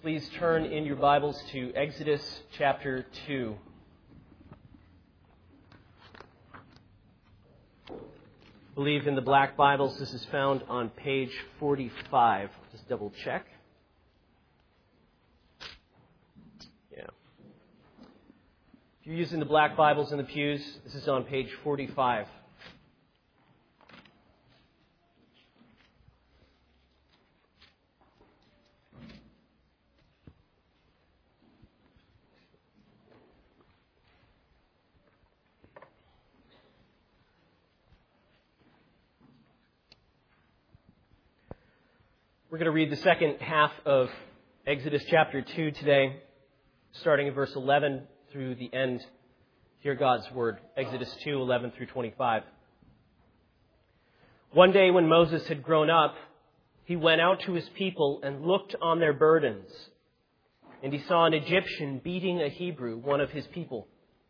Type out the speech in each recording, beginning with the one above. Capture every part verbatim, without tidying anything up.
Please turn in your Bibles to Exodus chapter two. I believe in the black Bibles this is found on page forty-five. Just double check. Yeah. If you're using the black Bibles in the pews, this is on page forty-five. We're going to read the second half of Exodus chapter two today, starting in verse eleven through the end. Hear God's word, Exodus two, eleven through twenty-five. One day when Moses had grown up, he went out to his people and looked on their burdens. And he saw an Egyptian beating a Hebrew, one of his people.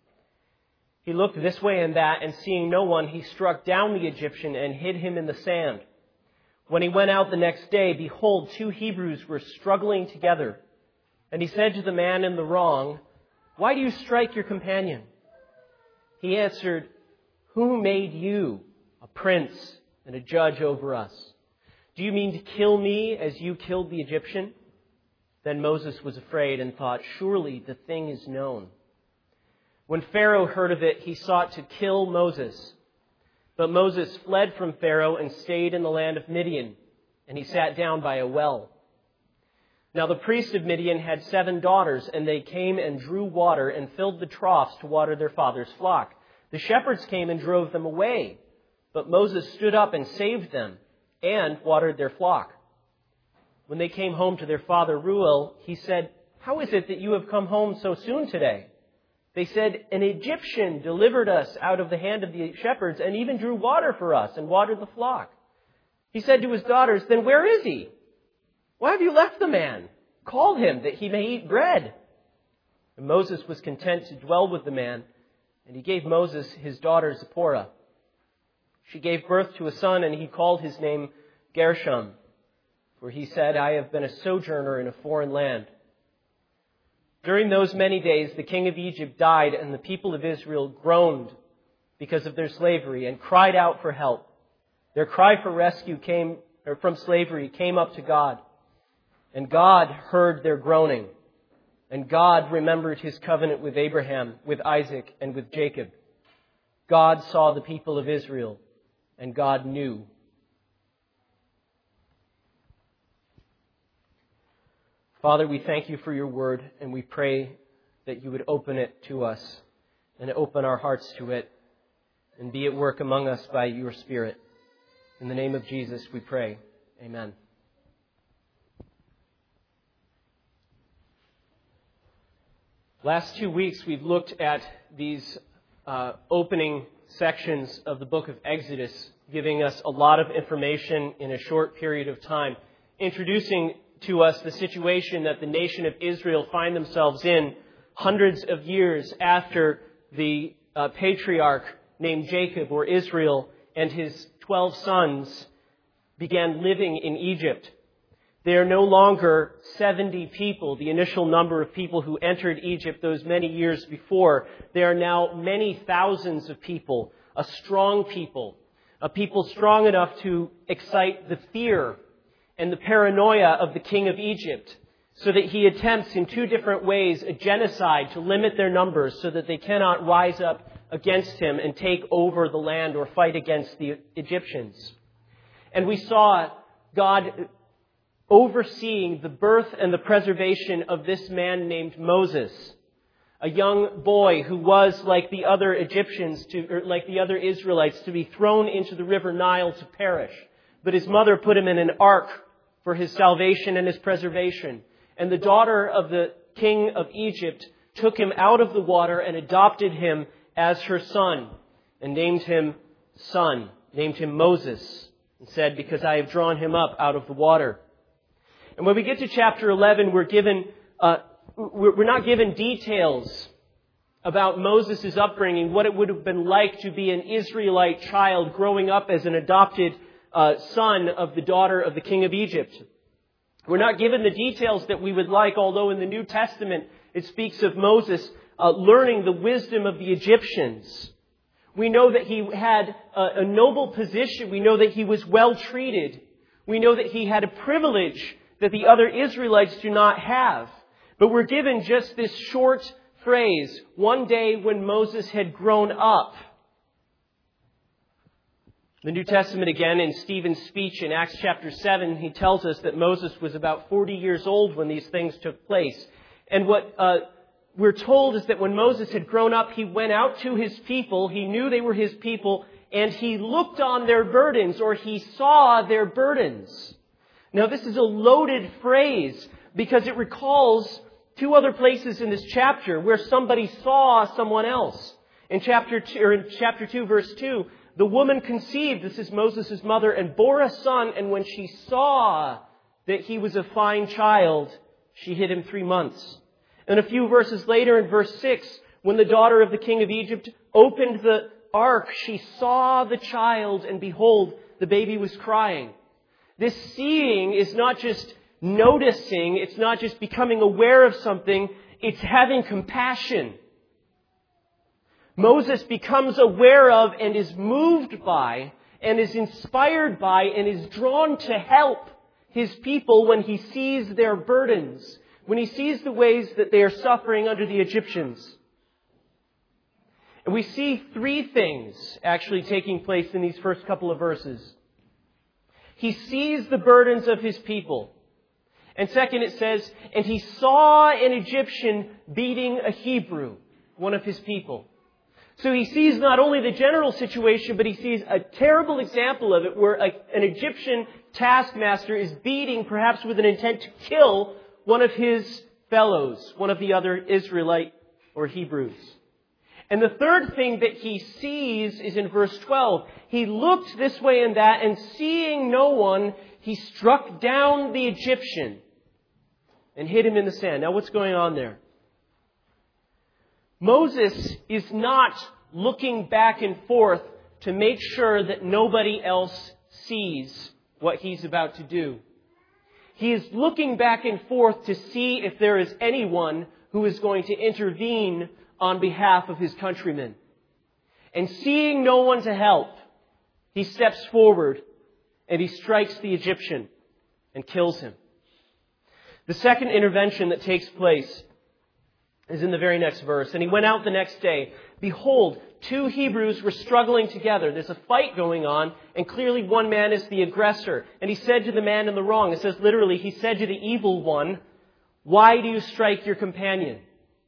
He looked this way and that, and seeing no one, he struck down the Egyptian and hid him in the sand. When he went out the next day, behold, two Hebrews were struggling together. And he said to the man in the wrong, "Why do you strike your companion?" He answered, "Who made you a prince and a judge over us? Do you mean to kill me as you killed the Egyptian?" Then Moses was afraid and thought, "Surely the thing is known." When Pharaoh heard of it, he sought to kill Moses. But Moses fled from Pharaoh and stayed in the land of Midian, and he sat down by a well. Now the priest of Midian had seven daughters, and they came and drew water and filled the troughs to water their father's flock. The shepherds came and drove them away, but Moses stood up and saved them and watered their flock. When they came home to their father Reuel, he said, "How is it that you have come home so soon today?" They said, "An Egyptian delivered us out of the hand of the shepherds and even drew water for us and watered the flock." He said to his daughters, "Then where is he? Why have you left the man? Call him that he may eat bread." And Moses was content to dwell with the man, and he gave Moses his daughter Zipporah. She gave birth to a son, and he called his name Gershom, for he said, "I have been a sojourner in a foreign land." During those many days, the king of Egypt died, and the people of Israel groaned because of their slavery and cried out for help. Their cry for rescue came, or from slavery came up to God. And God heard their groaning. And God remembered his covenant with Abraham, with Isaac, and with Jacob. God saw the people of Israel, and God knew. Father, we thank you for your word, and we pray that you would open it to us and open our hearts to it and be at work among us by your Spirit. In the name of Jesus, we pray. Amen. Last two weeks, we've looked at these uh, opening sections of the book of Exodus, giving us a lot of information in a short period of time, introducing to us the situation that the nation of Israel find themselves in hundreds of years after the uh, patriarch named Jacob or Israel and his twelve sons began living in Egypt. They are no longer seventy people, the initial number of people who entered Egypt those many years before. There are now many thousands of people, a strong people, a people strong enough to excite the fear and the paranoia of the king of Egypt, so that he attempts in two different ways a genocide to limit their numbers so that they cannot rise up against him and take over the land or fight against the Egyptians. And we saw God overseeing the birth and the preservation of this man named Moses, a young boy who was, like the other Egyptians, to, or like the other Israelites, to be thrown into the river Nile to perish. But his mother put him in an ark for his salvation and his preservation. And the daughter of the king of Egypt took him out of the water and adopted him as her son and named him son, named him Moses, and said, "Because I have drawn him up out of the water." And when we get to chapter eleven, we're given, uh, we're not given details about Moses' upbringing, what it would have been like to be an Israelite child growing up as an adopted uh, son of the daughter of the king of Egypt. We're not given the details that we would like, although in the New Testament it speaks of Moses uh, learning the wisdom of the Egyptians. We know that he had a, a noble position. We know that he was well treated. We know that he had a privilege that the other Israelites do not have. But we're given just this short phrase, one day when Moses had grown up. The New Testament again, in Stephen's speech in Acts chapter seven, he tells us that Moses was about forty years old when these things took place. And what uh, we're told is that when Moses had grown up, he went out to his people. He knew they were his people, and he looked on their burdens, or he saw their burdens. Now, this is a loaded phrase because it recalls two other places in this chapter where somebody saw someone else. In chapter two, or in chapter two, verse two, the woman conceived, this is Moses' mother, and bore a son, and when she saw that he was a fine child, she hid him three months. And a few verses later, in verse six, when the daughter of the king of Egypt opened the ark, she saw the child, and behold, the baby was crying. This seeing is not just noticing, it's not just becoming aware of something, it's having compassion. Moses becomes aware of and is moved by and is inspired by and is drawn to help his people when he sees their burdens, when he sees the ways that they are suffering under the Egyptians. And we see three things actually taking place in these first couple of verses. He sees the burdens of his people. And second, it says, and he saw an Egyptian beating a Hebrew, one of his people. So he sees not only the general situation, but he sees a terrible example of it where a, an Egyptian taskmaster is beating, perhaps with an intent to kill, one of his fellows, one of the other Israelite or Hebrews. And the third thing that he sees is in verse twelve. He looked this way and that, and seeing no one, he struck down the Egyptian and hid him in the sand. Now what's going on there? Moses is not looking back and forth to make sure that nobody else sees what he's about to do. He is looking back and forth to see if there is anyone who is going to intervene on behalf of his countrymen. And seeing no one to help, he steps forward and he strikes the Egyptian and kills him. The second intervention that takes place is in the very next verse. And he went out the next day. Behold, two Hebrews were struggling together. There's a fight going on, and clearly one man is the aggressor. And he said to the man in the wrong, it says literally, he said to the evil one, why do you strike your companion?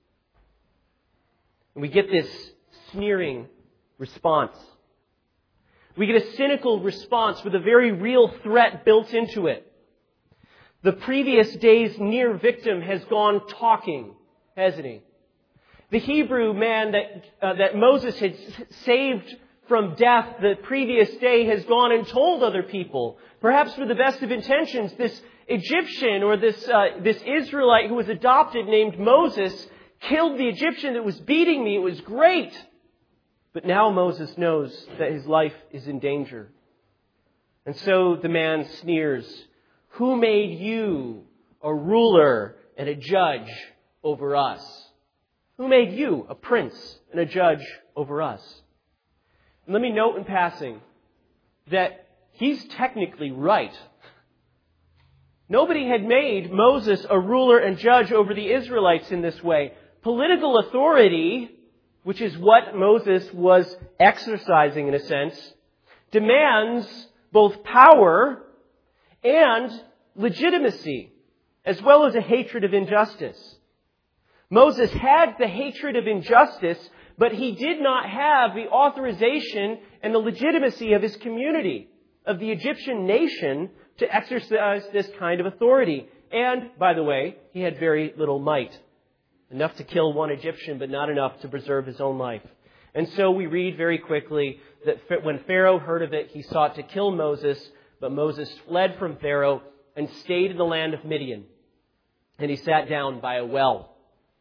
And we get this sneering response. We get a cynical response with a very real threat built into it. The previous day's near victim has gone talking, hasn't he? The Hebrew man that uh, that Moses had saved from death the previous day has gone and told other people, perhaps with the best of intentions, this Egyptian or this uh, this Israelite who was adopted named Moses killed the Egyptian that was beating me. It was great. But now Moses knows that his life is in danger. And so the man sneers, who made you a ruler and a judge over us? Who made you a prince and a judge over us? And let me note in passing that he's technically right. Nobody had made Moses a ruler and judge over the Israelites in this way. Political authority, which is what Moses was exercising in a sense, demands both power and legitimacy, as well as a hatred of injustice. Moses had the hatred of injustice, but he did not have the authorization and the legitimacy of his community, of the Egyptian nation, to exercise this kind of authority. And, by the way, he had very little might. Enough to kill one Egyptian, but not enough to preserve his own life. And so we read very quickly that when Pharaoh heard of it, he sought to kill Moses, but Moses fled from Pharaoh and stayed in the land of Midian. And he sat down by a well.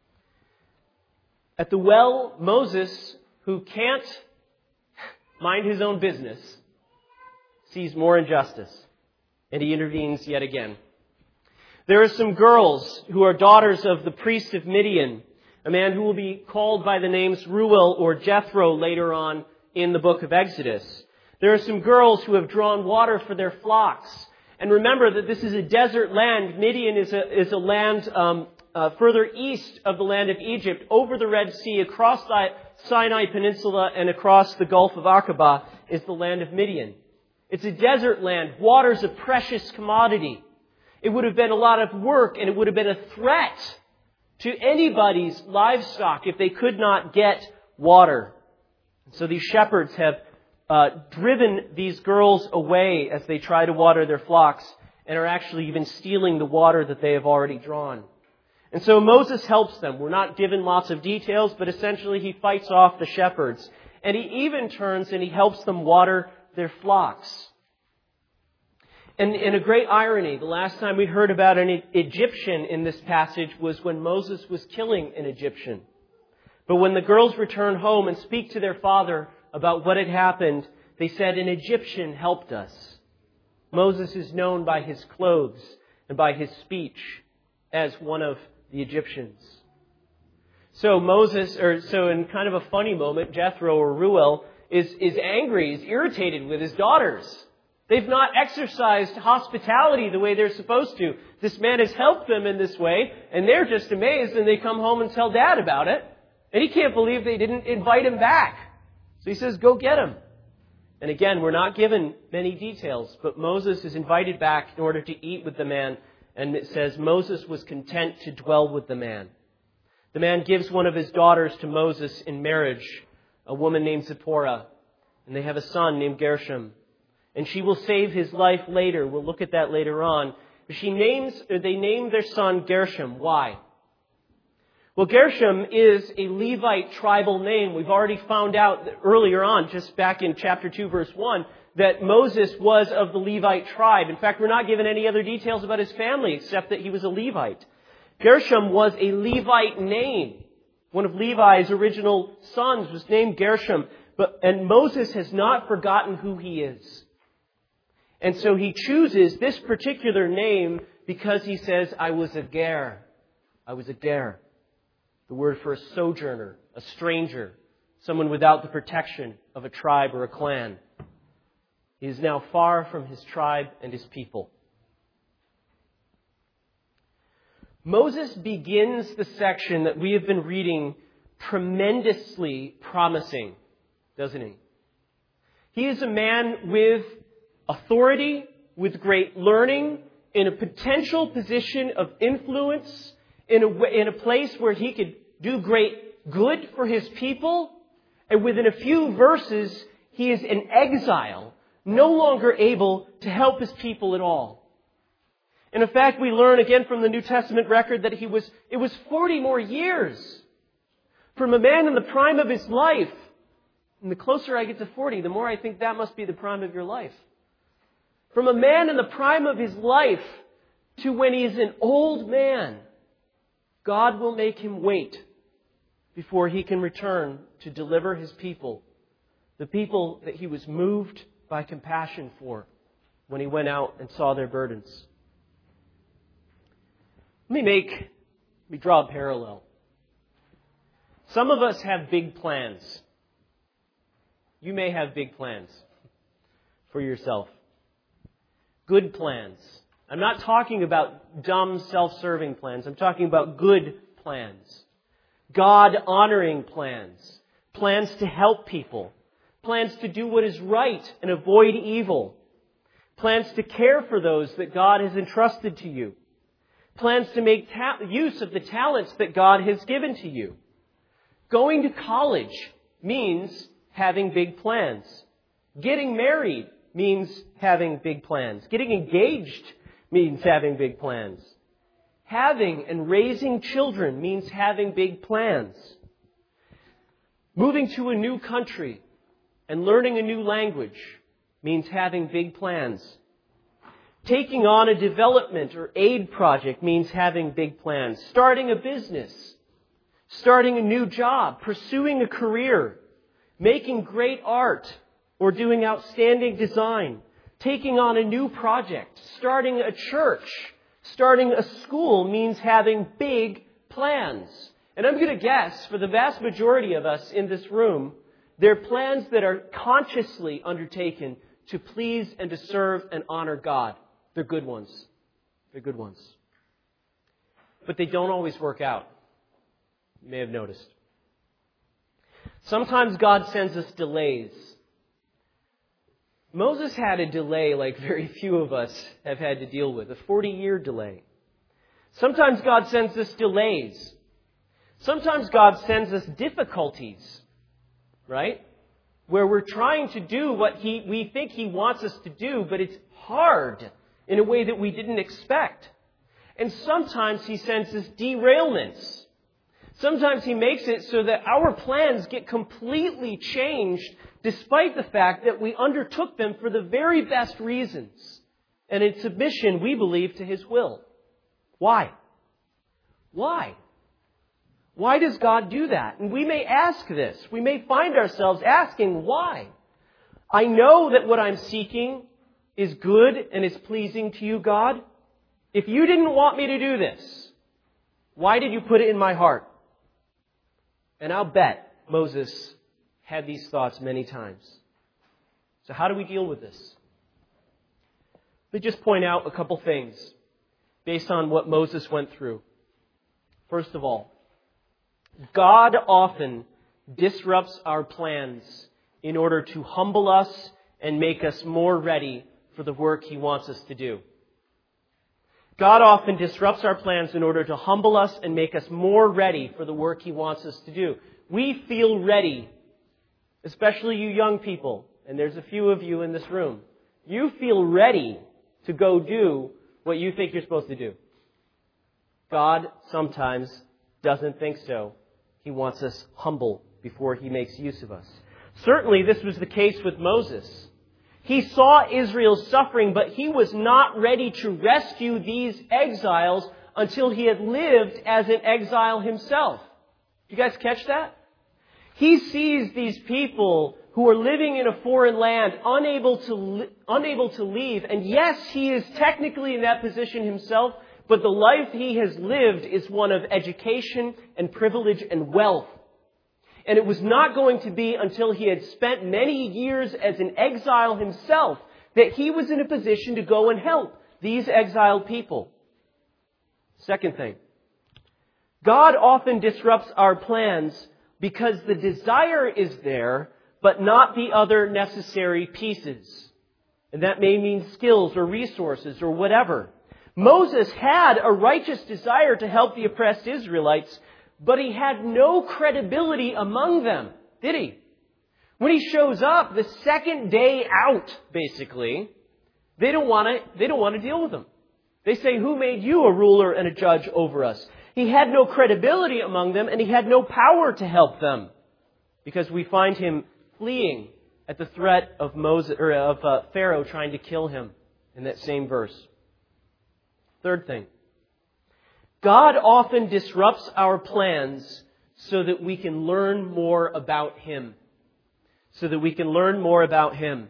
At the well, Moses, who can't mind his own business, sees more injustice, and he intervenes yet again. There are some girls who are daughters of the priest of Midian, a man who will be called by the names Reuel or Jethro later on in the book of Exodus. There are some girls who have drawn water for their flocks. And remember that this is a desert land. Midian is a, is a land um, uh, further east of the land of Egypt, over the Red Sea, across the Sinai Peninsula, and across the Gulf of Aqaba is the land of Midian. It's a desert land. Water's a precious commodity. It would have been a lot of work, and it would have been a threat to anybody's livestock if they could not get water. So these shepherds have uh, driven these girls away as they try to water their flocks, and are actually even stealing the water that they have already drawn. And so Moses helps them. We're not given lots of details, but essentially he fights off the shepherds. And he even turns and he helps them water their flocks. And in a great irony, the last time we heard about an Egyptian in this passage was when Moses was killing an Egyptian. But when the girls return home and speak to their father about what had happened, they said, an Egyptian helped us. Moses is known by his clothes and by his speech as one of the Egyptians. So Moses, or so in kind of a funny moment, Jethro or Reuel is, is angry, is irritated with his daughters. They've not exercised hospitality the way they're supposed to. This man has helped them in this way, and they're just amazed, and they come home and tell Dad about it. And he can't believe they didn't invite him back. So he says, go get him. And again, we're not given many details, but Moses is invited back in order to eat with the man. And it says Moses was content to dwell with the man. The man gives one of his daughters to Moses in marriage, a woman named Zipporah. And they have a son named Gershom. And she will save his life later. We'll look at that later on. But she names, or they name their son Gershom. Why? Well, Gershom is a Levite tribal name. We've already found out earlier on, just back in chapter two, verse one, that Moses was of the Levite tribe. In fact, we're not given any other details about his family except that he was a Levite. Gershom was a Levite name. One of Levi's original sons was named Gershom. But, and Moses has not forgotten who he is. And so he chooses this particular name because he says, I was a ger. I was a ger. The word for a sojourner, a stranger, someone without the protection of a tribe or a clan. He is now far from his tribe and his people. Moses begins the section that we have been reading tremendously promising, doesn't he? He is a man with authority, with great learning, in a potential position of influence, in a, in a place where he could do great good for his people. And within a few verses, he is in exile, no longer able to help his people at all. And in fact, we learn again from the New Testament record that he was, it was forty more years from a man in the prime of his life. And the closer I get to forty, the more I think that must be the prime of your life. From a man in the prime of his life to when he is an old man, God will make him wait before he can return to deliver his people, the people that he was moved by compassion for when he went out and saw their burdens. Let me make, let me draw a parallel. Some of us have big plans. You may have big plans for yourself. Good plans. I'm not talking about dumb, self-serving plans. I'm talking about good plans. God-honoring plans. Plans to help people. Plans to do what is right and avoid evil. Plans to care for those that God has entrusted to you. Plans to make ta- use of the talents that God has given to you. Going to college means having big plans. Getting married means having big plans. Getting engaged means having big plans. Having and raising children means having big plans. Moving to a new country and learning a new language means having big plans. Taking on a development or aid project means having big plans. Starting a business, starting a new job, pursuing a career, making great art, or doing outstanding design, taking on a new project, starting a church, Starting a school means having big plans. And I'm going to guess, for the vast majority of us in this room, they're plans that are consciously undertaken to please and to serve and honor God. They're good ones. They're good ones. But they don't always work out. You may have noticed. Sometimes God sends us delays. Moses had a delay like very few of us have had to deal with, a forty-year delay. Sometimes God sends us delays. Sometimes God sends us difficulties, right? Where we're trying to do what he, we think He wants us to do, but it's hard in a way that we didn't expect. And sometimes He sends us derailments. Sometimes He makes it so that our plans get completely changed despite the fact that we undertook them for the very best reasons and in submission, we believe, to His will. Why? Why? Why does God do that? And we may ask this. We may find ourselves asking, why? I know that what I'm seeking is good and is pleasing to you, God. If you didn't want me to do this, why did you put it in my heart? And I'll bet Moses had these thoughts many times. So how do we deal with this? Let me just point out a couple things based on what Moses went through. First of all, God often disrupts our plans in order to humble us and make us more ready for the work He wants us to do. God often disrupts our plans in order to humble us and make us more ready for the work He wants us to do. We feel ready, especially you young people, and there's a few of you in this room. You feel ready to go do what you think you're supposed to do. God sometimes doesn't think so. He wants us humble before He makes use of us. Certainly, this was the case with Moses. He saw Israel's suffering, but he was not ready to rescue these exiles until he had lived as an exile himself. You guys catch that? He sees these people who are living in a foreign land, unable to li- unable to leave. And yes, he is technically in that position himself, but the life he has lived is one of education and privilege and wealth. And it was not going to be until he had spent many years as an exile himself that he was in a position to go and help these exiled people. Second thing, God often disrupts our plans because the desire is there, but not the other necessary pieces. And that may mean skills or resources or whatever. Moses had a righteous desire to help the oppressed Israelites, but he had no credibility among them, did he? When he shows up the second day out, basically, they don't want to, they don't want to deal with him. They say, "Who made you a ruler and a judge over us?" He had no credibility among them, and he had no power to help them, because we find him fleeing at the threat of Moses or of uh, Pharaoh trying to kill him in that same verse. Third thing, God often disrupts our plans so that we can learn more about Him. So that we can learn more about Him.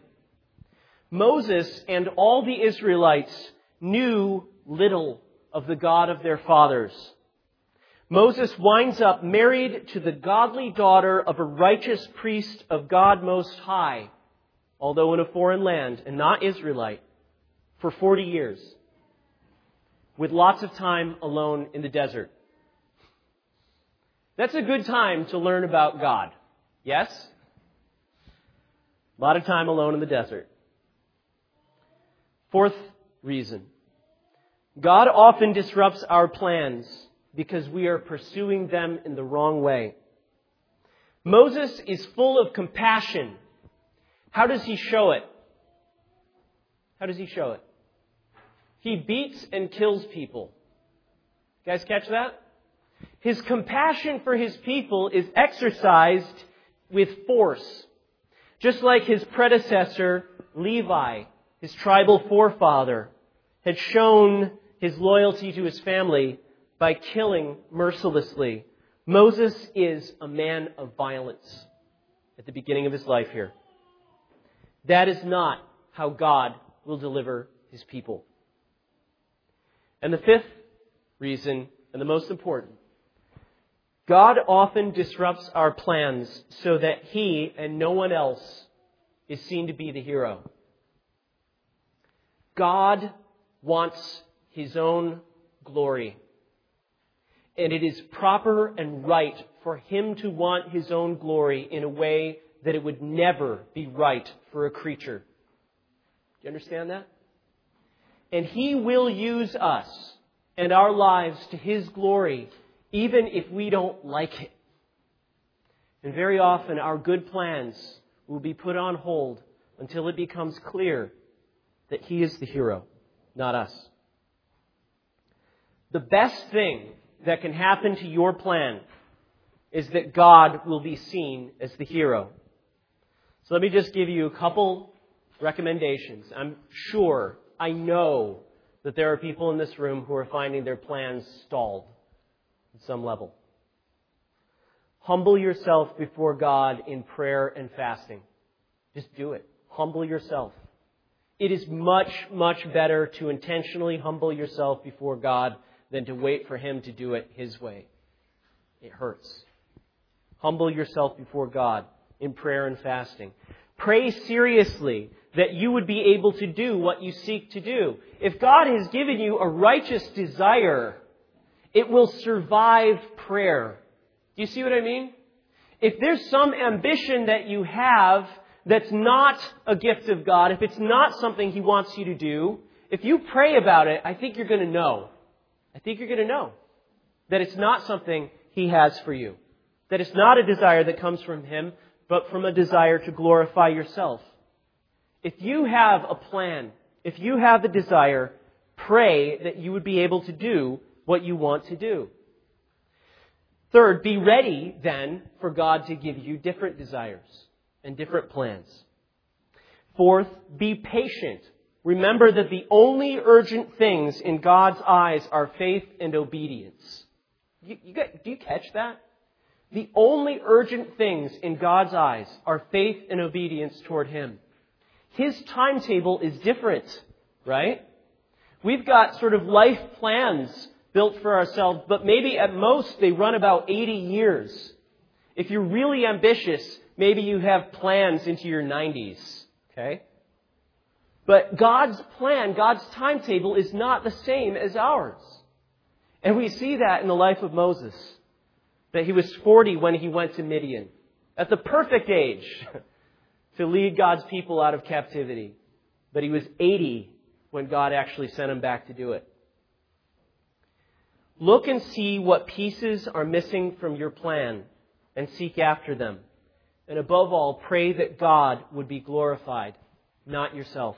Moses and all the Israelites knew little of the God of their fathers. Moses winds up married to the godly daughter of a righteous priest of God Most High, although in a foreign land and not Israelite, for forty years. With lots of time alone in the desert. That's a good time to learn about God. Yes? A lot of time alone in the desert. Fourth reason. God often disrupts our plans because we are pursuing them in the wrong way. Moses is full of compassion. How does he show it? How does he show it? He beats and kills people. You guys catch that? His compassion for his people is exercised with force. Just like his predecessor, Levi, his tribal forefather, had shown his loyalty to his family by killing mercilessly. Moses is a man of violence at the beginning of his life here. That is not how God will deliver His people. And the fifth reason, and the most important, God often disrupts our plans so that He and no one else is seen to be the hero. God wants His own glory. And it is proper and right for Him to want His own glory in a way that it would never be right for a creature. Do you understand that? And He will use us and our lives to His glory, even if we don't like it. And very often our good plans will be put on hold until it becomes clear that He is the hero, not us. The best thing that can happen to your plan is that God will be seen as the hero. So let me just give you a couple recommendations. I'm sure, I know that there are people in this room who are finding their plans stalled at some level. Humble yourself before God in prayer and fasting. Just do it. Humble yourself. It is much, much better to intentionally humble yourself before God than to wait for Him to do it His way. It hurts. Humble yourself before God in prayer and fasting. Pray seriously that you would be able to do what you seek to do. If God has given you a righteous desire, it will survive prayer. Do you see what I mean? If there's some ambition that you have that's not a gift of God, if it's not something He wants you to do, if you pray about it, I think you're going to know. I think you're going to know that it's not something He has for you. That it's not a desire that comes from Him, but from a desire to glorify yourself. If you have a plan, if you have a desire, pray that you would be able to do what you want to do. Third, be ready then for God to give you different desires and different plans. Fourth, be patient. Remember that the only urgent things in God's eyes are faith and obedience. You, you get, do you catch that? The only urgent things in God's eyes are faith and obedience toward Him. His timetable is different, right? We've got sort of life plans built for ourselves, but maybe at most they run about eighty years. If you're really ambitious, maybe you have plans into your nineties, okay? But God's plan, God's timetable is not the same as ours. And we see that in the life of Moses. That he was forty when he went to Midian. At the perfect age to lead God's people out of captivity. But he was eighty when God actually sent him back to do it. Look and see what pieces are missing from your plan and seek after them. And above all, pray that God would be glorified, not yourself.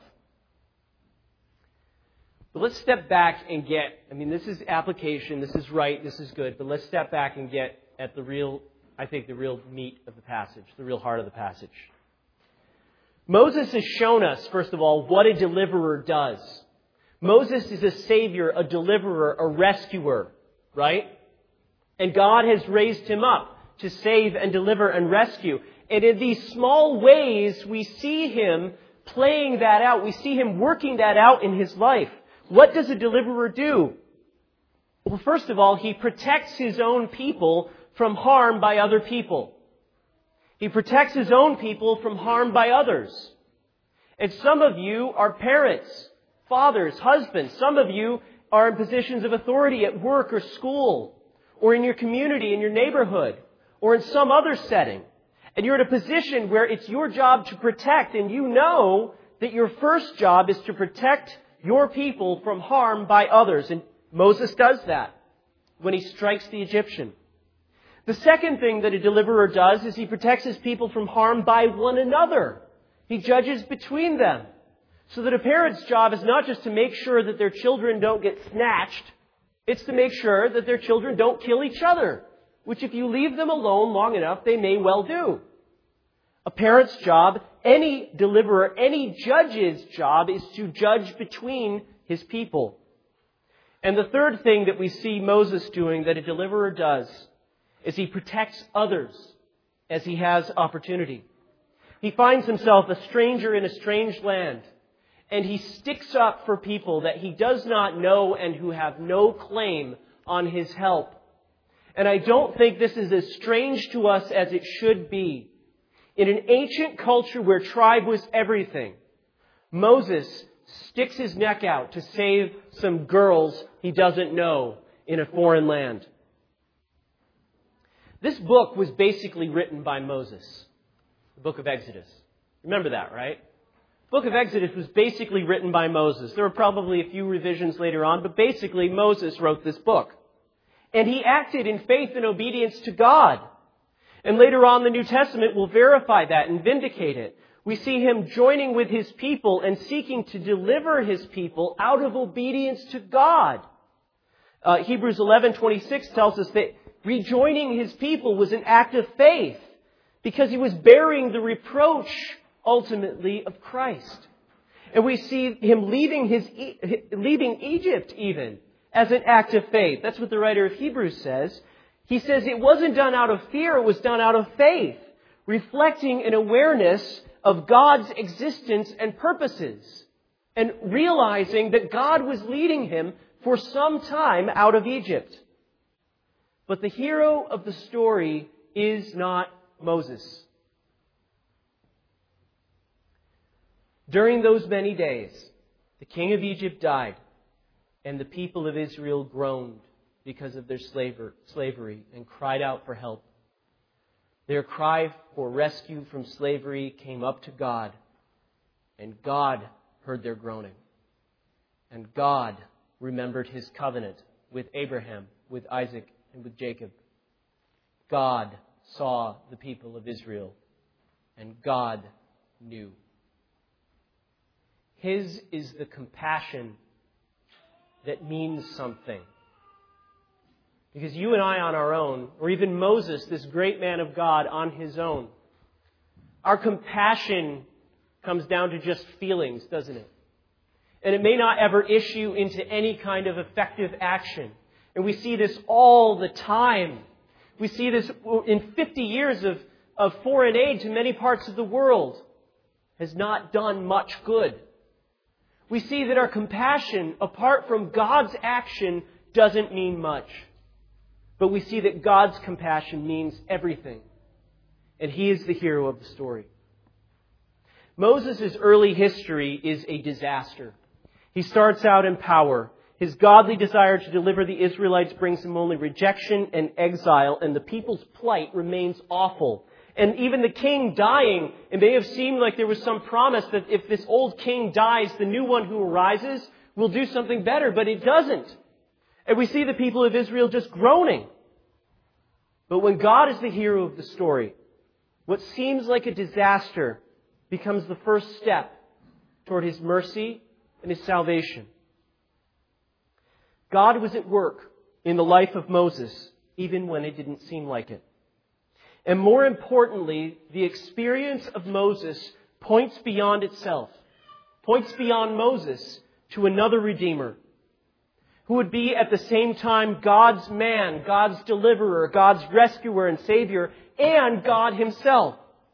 But let's step back and get, I mean, this is application, this is right, this is good, but let's step back and get at the real, I think, the real meat of the passage, the real heart of the passage. Moses has shown us, first of all, what a deliverer does. Moses is a savior, a deliverer, a rescuer, right? And God has raised him up to save and deliver and rescue. And in these small ways, we see him playing that out. We see him working that out in his life. What does a deliverer do? Well, first of all, he protects his own people from harm by other people. He protects his own people from harm by others. And some of you are parents, fathers, husbands. Some of you are in positions of authority at work or school, or in your community, in your neighborhood, or in some other setting. And you're in a position where it's your job to protect, and you know that your first job is to protect your people from harm by others. And Moses does that when he strikes the Egyptian. The second thing that a deliverer does is he protects his people from harm by one another. He judges between them. So that a parent's job is not just to make sure that their children don't get snatched. It's to make sure that their children don't kill each other. Which if you leave them alone long enough, they may well do. A parent's job, any deliverer, any judge's job is to judge between his people. And the third thing that we see Moses doing that a deliverer does is he protects others as he has opportunity. He finds himself a stranger in a strange land. and he sticks up for people that he does not know and who have no claim on his help. And I don't think this is as strange to us as it should be. In an ancient culture where tribe was everything, Moses sticks his neck out to save some girls he doesn't know in a foreign land. This book was basically written by Moses, the book of Exodus. Remember that, right? The book of Exodus was basically written by Moses. There were probably a few revisions later on, but basically Moses wrote this book. And he acted in faith and obedience to God. And later on, the New Testament will verify that and vindicate it. We see him joining with his people and seeking to deliver his people out of obedience to God. Uh, Hebrews eleven twenty-six tells us that rejoining his people was an act of faith because he was bearing the reproach, ultimately, of Christ. And we see him leaving his leaving Egypt even as an act of faith. That's what the writer of Hebrews says. He says it wasn't done out of fear, it was done out of faith, reflecting an awareness of God's existence and purposes, and realizing that God was leading him for some time out of Egypt. But the hero of the story is not Moses. During those many days, the king of Egypt died, and the people of Israel groaned because of their slavery and cried out for help. Their cry for rescue from slavery came up to God, and God heard their groaning. And God remembered his covenant with Abraham, with Isaac, and with Jacob. God saw the people of Israel, and God knew. His is the compassion that means something. Because you and I on our own, or even Moses, this great man of God, on his own, our compassion comes down to just feelings, doesn't it? And it may not ever issue into any kind of effective action. And we see this all the time. We see this in fifty years of, of foreign aid to many parts of the world has not done much good. We see that our compassion, apart from God's action, doesn't mean much. But we see that God's compassion means everything. And he is the hero of the story. Moses' early history is a disaster. He starts out in power. His godly desire to deliver the Israelites brings him only rejection and exile, and the people's plight remains awful. And even the king dying, it may have seemed like there was some promise that if this old king dies, the new one who arises will do something better, but it doesn't. And we see the people of Israel just groaning. But when God is the hero of the story, what seems like a disaster becomes the first step toward his mercy and his salvation. God was at work in the life of Moses, even when it didn't seem like it. And more importantly, the experience of Moses points beyond itself, points beyond Moses to another Redeemer, who would be at the same time God's man, God's deliverer, God's rescuer and savior, and God himself.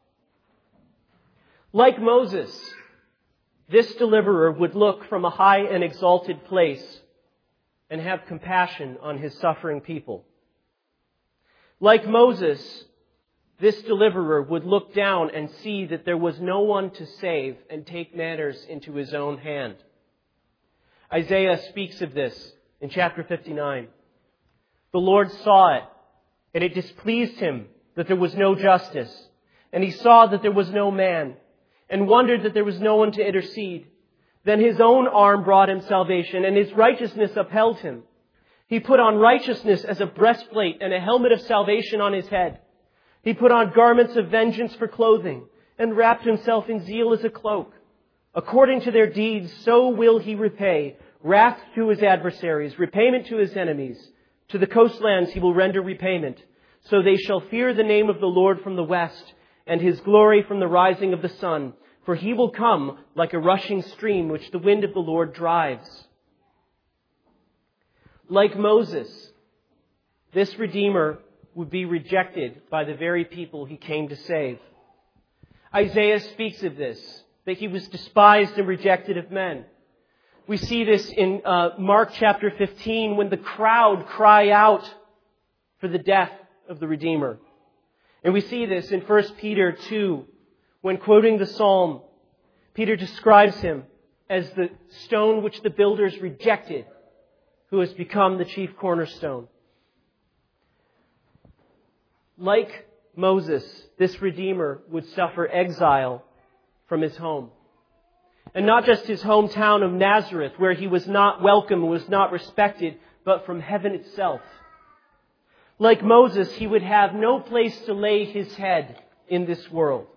Like Moses, this deliverer would look from a high and exalted place and have compassion on his suffering people. Like Moses, this deliverer would look down and see that there was no one to save and take matters into his own hand. Isaiah speaks of this in chapter fifty-nine. The Lord saw it, and it displeased him that there was no justice. And he saw that there was no man, and wondered that there was no one to intercede. Then his own arm brought him salvation, and his righteousness upheld him. He put on righteousness as a breastplate and a helmet of salvation on his head. He put on garments of vengeance for clothing, and wrapped himself in zeal as a cloak. According to their deeds, so will he repay. Wrath to his adversaries, repayment to his enemies. To the coastlands he will render repayment. So they shall fear the name of the Lord from the west, and his glory from the rising of the sun. For he will come like a rushing stream which the wind of the Lord drives. Like Moses, this Redeemer would be rejected by the very people he came to save. Isaiah speaks of this that he was despised and rejected of men. We see this in uh, Mark chapter fifteen when the crowd cry out for the death of the Redeemer. And we see this in First Peter two when quoting the Psalm, Peter describes him as the stone which the builders rejected, who has become the chief cornerstone. Like Moses, this Redeemer would suffer exile from his home. And not just his hometown of Nazareth, where he was not welcome and was not respected, but from heaven itself. Like Moses, he would have no place to lay his head in this world.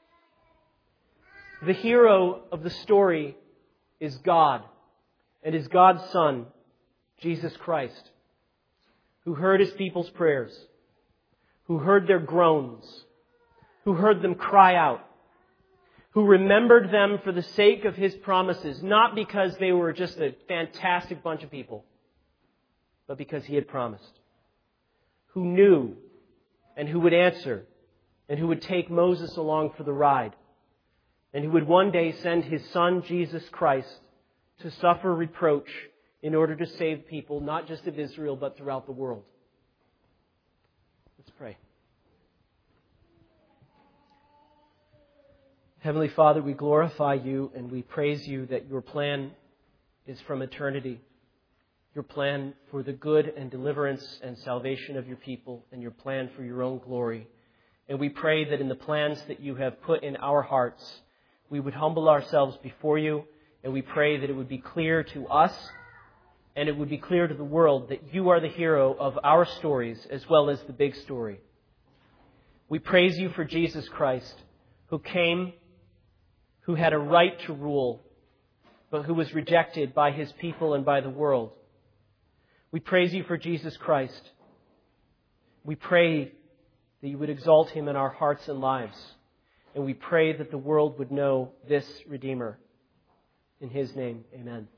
The hero of the story is God, and is God's Son, Jesus Christ, who heard his people's prayers, who heard their groans, who heard them cry out, who remembered them for the sake of his promises, not because they were just a fantastic bunch of people, but because he had promised, who knew and who would answer and who would take Moses along for the ride, and who would one day send his Son, Jesus Christ, to suffer reproach in order to save people, not just of Israel, but throughout the world. Let's pray. Heavenly Father, we glorify you and we praise you that your plan is from eternity. Your plan for the good and deliverance and salvation of your people, and your plan for your own glory. And we pray that in the plans that you have put in our hearts, we would humble ourselves before you, and we pray that it would be clear to us and it would be clear to the world that you are the hero of our stories as well as the big story. We praise you for Jesus Christ, who came, who had a right to rule, but who was rejected by his people and by the world. We praise you for Jesus Christ. We pray that you would exalt him in our hearts and lives. And we pray that the world would know this Redeemer. In his name, amen.